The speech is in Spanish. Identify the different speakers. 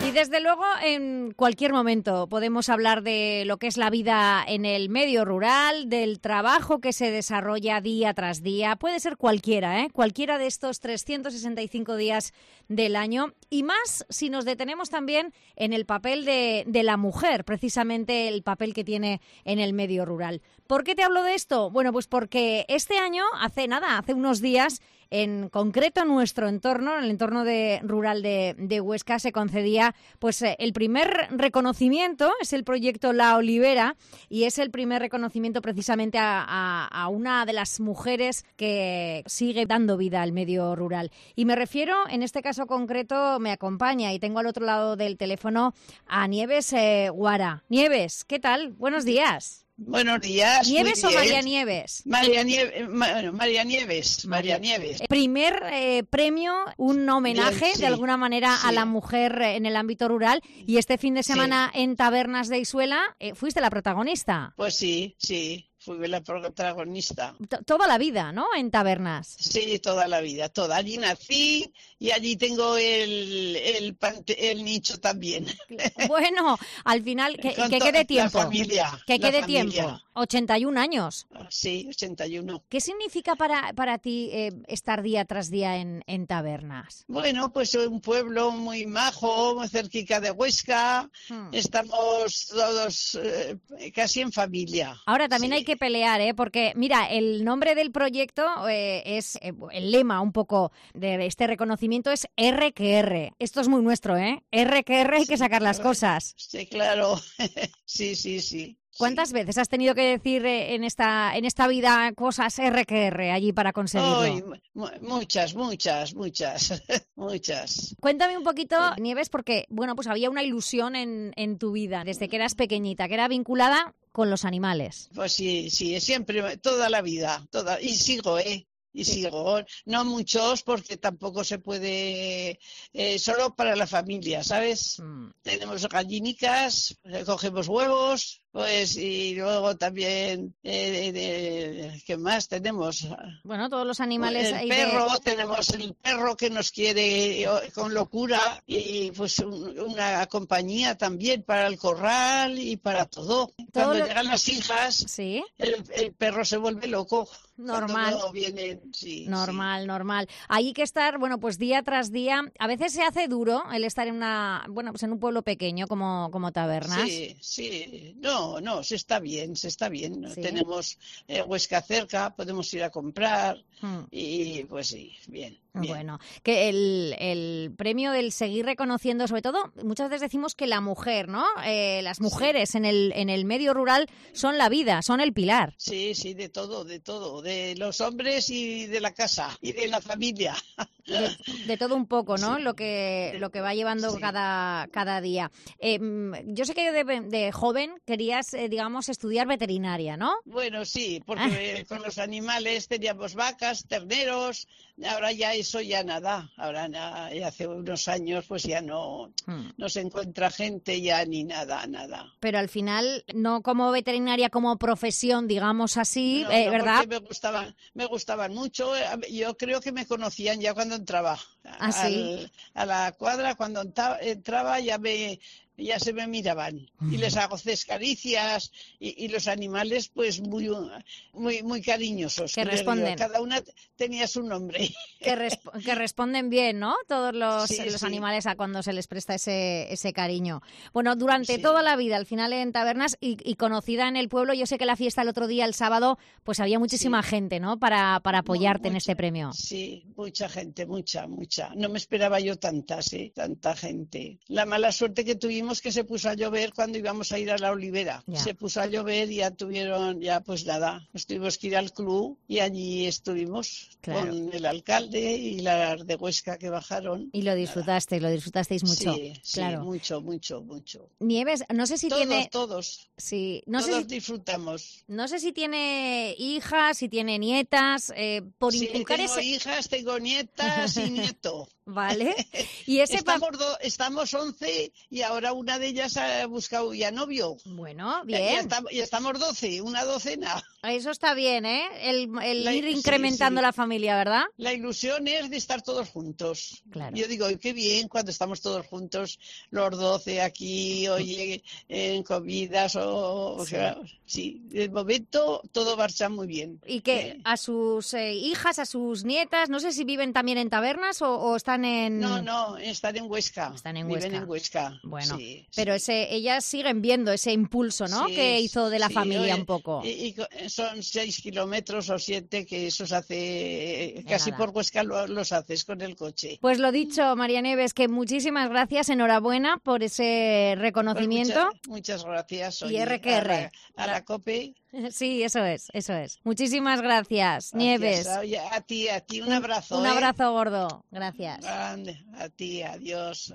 Speaker 1: Y desde luego, en cualquier momento podemos hablar de lo que es la vida en el medio rural, del trabajo que se desarrolla día tras día. Puede ser cualquiera, cualquiera de estos 365 días del año. Y más si nos detenemos también en el papel de la mujer, precisamente el papel que tiene en el medio rural. ¿Por qué te hablo de esto? Bueno, pues porque este año, hace unos días, en concreto en nuestro entorno, en el entorno rural de Huesca, se concedía pues el primer reconocimiento, es el proyecto La Olivera, y es el primer reconocimiento precisamente a una de las mujeres que sigue dando vida al medio rural. Y me refiero, en este caso concreto, me acompaña y tengo al otro lado del teléfono a Nieves Guara. Nieves, ¿qué tal? Buenos días.
Speaker 2: Buenos días.
Speaker 1: ¿Nieves o María Nieves?
Speaker 2: María Nieves.
Speaker 1: Primer premio, un homenaje
Speaker 2: Bien, sí,
Speaker 1: de alguna manera
Speaker 2: sí.
Speaker 1: a la mujer en el ámbito rural. Y este fin de semana en Tabernas de Isuela fuiste la protagonista.
Speaker 2: Pues sí. Fui la protagonista.
Speaker 1: Toda la vida, ¿no? En Tabernas.
Speaker 2: Sí, toda la vida, toda. Allí nací y allí tengo el nicho también.
Speaker 1: Bueno, al final, que quede tiempo.
Speaker 2: La familia.
Speaker 1: Que quede
Speaker 2: familia.
Speaker 1: Tiempo. 81 años.
Speaker 2: Sí, 81.
Speaker 1: ¿Qué significa para ti estar día tras día en Tabernas?
Speaker 2: Bueno, pues un pueblo muy majo, muy cerquita de Huesca. Estamos todos casi en familia.
Speaker 1: Ahora también hay que pelear, porque mira, el nombre del proyecto es el lema un poco de este reconocimiento es R que R. Esto es muy nuestro, R que R, hay que sacar las cosas.
Speaker 2: Sí, claro. Sí.
Speaker 1: ¿Cuántas veces has tenido que decir en esta vida cosas R que R allí para conseguirlo?
Speaker 2: Ay, muchas.
Speaker 1: Cuéntame un poquito, Nieves, porque bueno, pues había una ilusión en tu vida desde que eras pequeñita, que era vinculada con los animales.
Speaker 2: Pues sí, siempre, toda la vida, y sigo, sigo, no muchos porque tampoco se puede, solo para la familia, ¿sabes? Tenemos gallinicas, cogemos huevos, pues, y luego también, ¿qué más tenemos?
Speaker 1: Bueno, todos los animales.
Speaker 2: Tenemos el perro que nos quiere con locura y pues una compañía también para el corral y para todo. Cuando llegan las hijas,
Speaker 1: ¿sí?
Speaker 2: el perro se vuelve loco.
Speaker 1: Normal. Normal. Hay que estar, bueno, pues día tras día. A veces se hace duro el estar en en un pueblo pequeño como Tabernas.
Speaker 2: Sí. No, se está bien. ¿Sí? Tenemos Huesca cerca, podemos ir a comprar y pues sí, bien.
Speaker 1: Bueno, que el premio, el seguir reconociendo, sobre todo, muchas veces decimos que la mujer, ¿no? Las mujeres en el medio rural son la vida, son el pilar.
Speaker 2: Sí, de todo, de los hombres y de la casa y de la familia.
Speaker 1: De todo un poco, ¿no? Sí. Lo que va llevando cada día. Yo sé que de joven querías, estudiar veterinaria, ¿no?
Speaker 2: Bueno, sí, porque con los animales teníamos vacas, terneros, ahora ya eso ya nada. Ahora ya hace unos años pues ya no se encuentra gente ya ni nada.
Speaker 1: Pero al final, no como veterinaria, como profesión, digamos así,
Speaker 2: no,
Speaker 1: ¿verdad?
Speaker 2: Porque me gustaban mucho. Yo creo que me conocían ya cuando entraba a la cuadra, cuando entraba ya se me miraban y les hago caricias y los animales pues muy cariñosos.
Speaker 1: Que responden.
Speaker 2: Cada una tenía su nombre.
Speaker 1: Que responden bien, ¿no? Todos los animales a cuando se les presta ese cariño. Bueno, durante toda la vida, al final en Tabernas y conocida en el pueblo, yo sé que la fiesta el otro día, el sábado, pues había muchísima gente, ¿no? Para apoyarte en este premio.
Speaker 2: Sí, mucha gente, mucha. No me esperaba yo tanta gente. La mala suerte que tuvimos que se puso a llover cuando íbamos a ir a La Olivera. Ya. Se puso a llover y pues nada, nos tuvimos que ir al club y allí estuvimos con el alcalde y la de Huesca que bajaron.
Speaker 1: Y lo disfrutasteis mucho.
Speaker 2: Sí,
Speaker 1: claro.
Speaker 2: Mucho.
Speaker 1: Nieves, no sé si tiene...
Speaker 2: Todos.
Speaker 1: Sí,
Speaker 2: todos disfrutamos.
Speaker 1: No sé si tiene hijas, si tiene nietas, por inculcar
Speaker 2: tengo hijas, tengo nietas y nieto.
Speaker 1: Vale. Y
Speaker 2: estamos 11 y ahora una de ellas ha buscado ya novio.
Speaker 1: Bueno, bien.
Speaker 2: Y estamos 12, una docena.
Speaker 1: Eso está bien, ¿eh? El ir incrementando la familia, ¿verdad?
Speaker 2: La ilusión es de estar todos juntos.
Speaker 1: Claro.
Speaker 2: Yo digo, qué bien cuando estamos todos juntos, los 12 aquí, oye, en comidas, sí, de momento todo marcha muy bien.
Speaker 1: ¿Y qué? ¿A sus hijas, a sus nietas? No sé si viven también en tabernas o están en...
Speaker 2: No, están en Huesca.
Speaker 1: Viven
Speaker 2: en Huesca.
Speaker 1: Bueno,
Speaker 2: sí,
Speaker 1: pero
Speaker 2: sí.
Speaker 1: Ellas siguen viendo ese impulso, ¿no? Que hizo de la familia
Speaker 2: oye,
Speaker 1: un poco.
Speaker 2: Y son 6 kilómetros o 7 que eso se hace, casi
Speaker 1: nada.
Speaker 2: por Huesca los haces con el coche.
Speaker 1: Pues lo dicho, María Nieves, que muchísimas gracias, enhorabuena por ese reconocimiento.
Speaker 2: Pues muchas gracias.
Speaker 1: Y
Speaker 2: Oye,
Speaker 1: R.
Speaker 2: A la COPE.
Speaker 1: Sí, eso es. Muchísimas gracias, Nieves.
Speaker 2: Oye, a ti, un abrazo.
Speaker 1: Un abrazo gordo. Gracias.
Speaker 2: Grande, a ti, adiós.